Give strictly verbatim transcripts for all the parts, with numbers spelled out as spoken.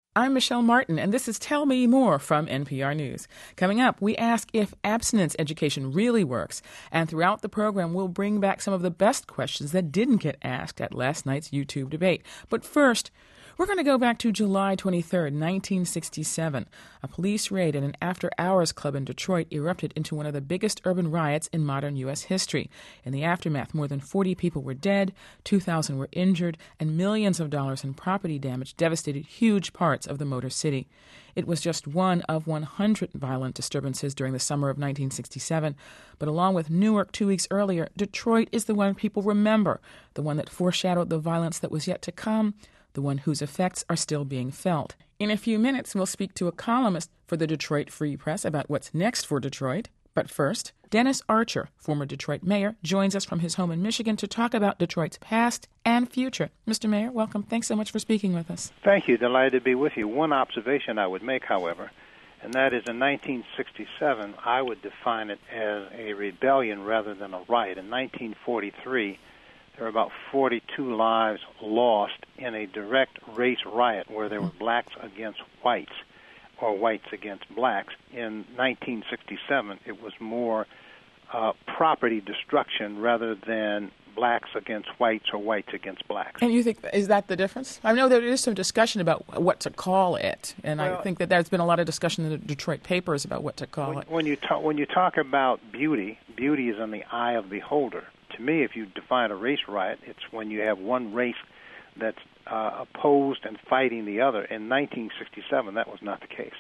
I'm Michelle Martin, and this is Tell Me More from N P R News. Coming up, we ask if abstinence education really works, and throughout the program, we'll bring back some of the best questions that didn't get asked at last night's YouTube debate. But first, we're going to go back to July twenty-third, nineteen sixty-seven. A police raid at an after-hours club in Detroit erupted into one of the biggest urban riots in modern U S history. In the aftermath, more than forty people were dead, two thousand were injured, and millions of dollars in property damage devastated huge parts of the Motor City. It was just one of one hundred violent disturbances during the summer of nineteen sixty-seven. But along with Newark two weeks earlier, Detroit is the one people remember, the one that foreshadowed the violence that was yet to come, the one whose effects are still being felt. In a few minutes, we'll speak to a columnist for the Detroit Free Press about what's next for Detroit. But first, Dennis Archer, former Detroit mayor, joins us from his home in Michigan to talk about Detroit's past and future. Mister Mayor, welcome. Thanks so much for speaking with us. Thank you. Delighted to be with you. One observation I would make, however, and that is in nineteen sixty-seven, I would define it as a rebellion rather than a riot. In nineteen forty-three, there were about forty-two lives lost in a direct race riot where there were blacks against whites or whites against blacks. In nineteen sixty-seven, it was more uh, property destruction rather than blacks against whites or whites against blacks. And you think, is that the difference? I know there is some discussion about what to call it, and well, I think that there's been a lot of discussion in the Detroit papers about what to call when, it. When you, talk, when you talk about beauty, beauty is in the eye of the beholder. To me, if you define a race riot, it's when you have one race that's uh, opposed and fighting the other. In nineteen sixty-seven, that was not the case.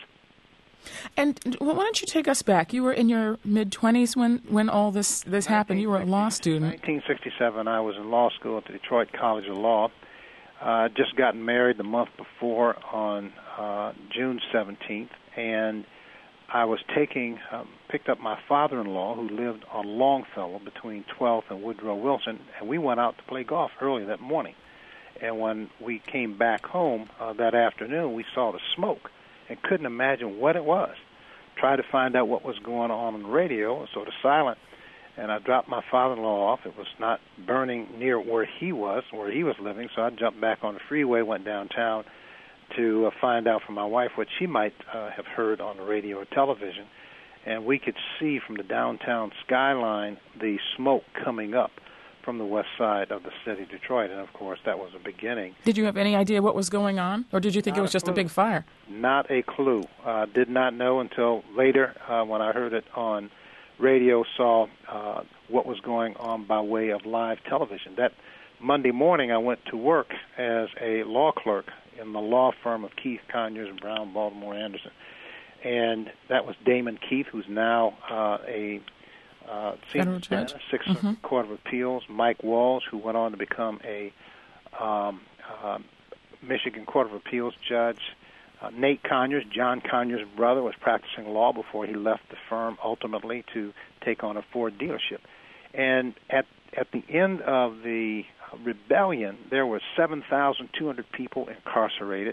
And why don't you take us back? You were in your mid-twenties when, when all this, this happened. You were a law student. nineteen sixty-seven, I was in law school at the Detroit College of Law. I uh, just gotten married the month before on uh, June seventeenth, and I was taking, um, picked up my father-in-law who lived on Longfellow between twelfth and Woodrow Wilson, and we went out to play golf early that morning. And when we came back home uh, that afternoon, we saw the smoke and couldn't imagine what it was. Tried to find out what was going on on the radio, it was sort of silent, and I dropped my father-in-law off. It was not burning near where he was, where he was living, so I jumped back on the freeway, went downtown to uh, find out from my wife what she might uh, have heard on the radio or television. And we could see from the downtown skyline the smoke coming up from the west side of the city of Detroit. And, of course, that was the beginning. Did you have any idea what was going on? Or did you think not it was a just clue. a big fire? Not a clue. Uh, did not know until later uh, when I heard it on radio, saw uh, what was going on by way of live television. That Monday morning I went to work as a law clerk in the law firm of Keith, Conyers, Brown, Baltimore, Anderson. And that was Damon Keith, who's now uh, a uh, senior judge, Sixth mm-hmm. Court of Appeals. Mike Walls, who went on to become a um, uh, Michigan Court of Appeals judge. Uh, Nate Conyers, John Conyers' brother, was practicing law before he left the firm ultimately to take on a Ford dealership. And at at the end of the rebellion, there were seven thousand two hundred people incarcerated.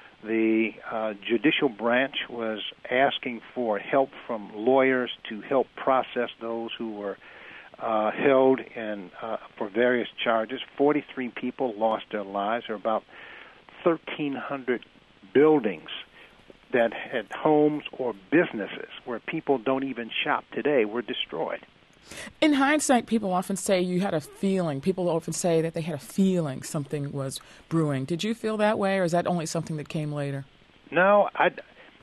The uh, judicial branch was asking for help from lawyers to help process those who were uh, held in, uh, for various charges. forty-three people lost their lives. There were about thirteen hundred buildings that had homes or businesses where people don't even shop today were destroyed. In hindsight, people often say you had a feeling. People often say that they had a feeling something was brewing. Did you feel that way, or is that only something that came later? No, I,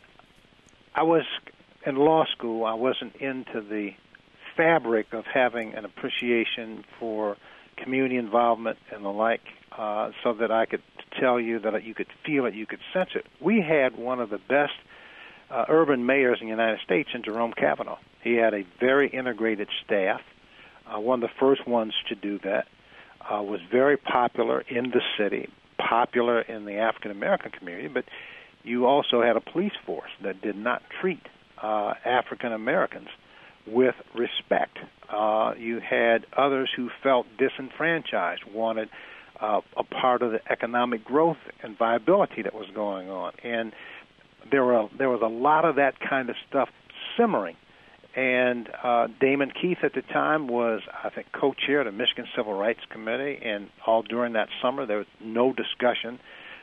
I was in law school. I wasn't into the fabric of having an appreciation for community involvement and the like, uh, so that I could tell you that you could feel it, you could sense it. We had one of the best uh, urban mayors in the United States in Jerome Kavanaugh. He had a very integrated staff, uh, one of the first ones to do that, uh, was very popular in the city, popular in the African-American community, but you also had a police force that did not treat uh, African-Americans with respect. Uh, you had others who felt disenfranchised, wanted uh, a part of the economic growth and viability that was going on. And there were there was a lot of that kind of stuff simmering. And uh, Damon Keith at the time was, I think, co-chair of the Michigan Civil Rights Committee, and all during that summer there was no discussion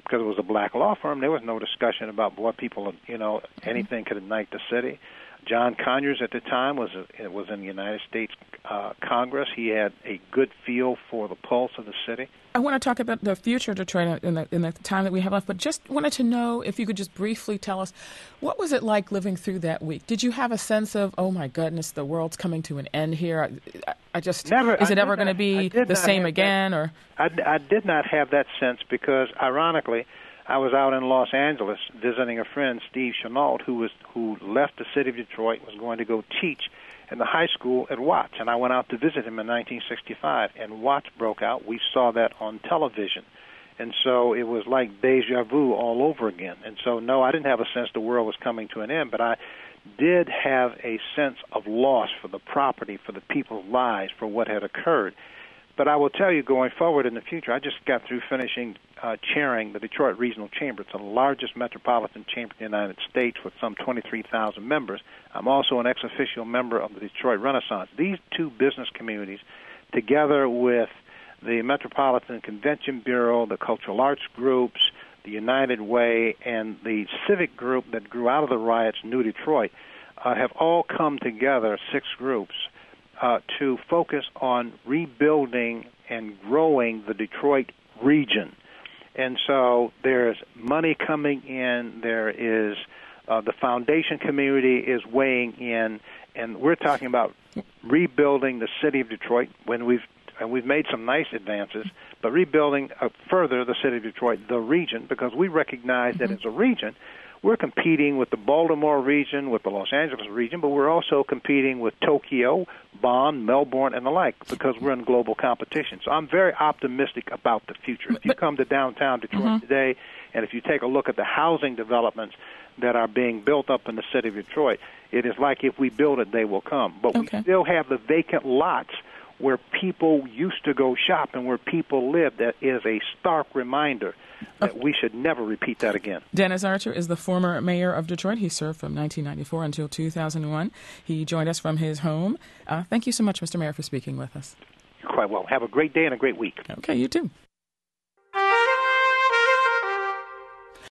because it was a black law firm, there was no discussion about what people, you know, anything could ignite the city. John Conyers at the time was a, was in the United States uh, Congress. He had a good feel for the pulse of the city. I want to talk about the future of Detroit in the, in the time that we have left, but just wanted to know if you could just briefly tell us, what was it like living through that week? Did you have a sense of, oh my goodness, the world's coming to an end here? I, I just Never, is it I ever going to be the same again? That, or I, I did not have that sense because, ironically, I was out in Los Angeles visiting a friend, Steve Chenault, who was who left the city of Detroit, was going to go teach in the high school at Watts, and I went out to visit him in nineteen sixty-five, and Watts broke out. We saw that on television, and so it was like deja vu all over again. And so, no, I didn't have a sense the world was coming to an end, but I did have a sense of loss for the property, for the people's lives, for what had occurred. But I will tell you, going forward in the future, I just got through finishing uh, chairing the Detroit Regional Chamber. It's the largest metropolitan chamber in the United States with some twenty-three thousand members. I'm also an ex-officio member of the Detroit Renaissance. These two business communities, together with the Metropolitan Convention Bureau, the cultural arts groups, the United Way, and the civic group that grew out of the riots, New Detroit, uh, have all come together, six groups, Uh, to focus on rebuilding and growing the Detroit region. And so there's money coming in, there is uh, the foundation community is weighing in, and we're talking about rebuilding the city of Detroit when we've and we've made some nice advances, but rebuilding uh, further the city of Detroit, the region, because we recognize mm-hmm. that as a region, we're competing with the Baltimore region, with the Los Angeles region, but we're also competing with Tokyo, Bonn, Melbourne, and the like, because we're in global competition. So I'm very optimistic about the future. If you come to downtown Detroit mm-hmm. today, and if you take a look at the housing developments that are being built up in the city of Detroit, it is like if we build it, they will come. But okay. we still have the vacant lots where people used to go shop and where people live. That is a stark reminder that we should never repeat that again. Dennis Archer is the former mayor of Detroit. He served from nineteen ninety-four until two thousand one. He joined us from his home. Uh, thank you so much, Mister Mayor, for speaking with us. You're quite well. Have a great day and a great week. Okay, you too.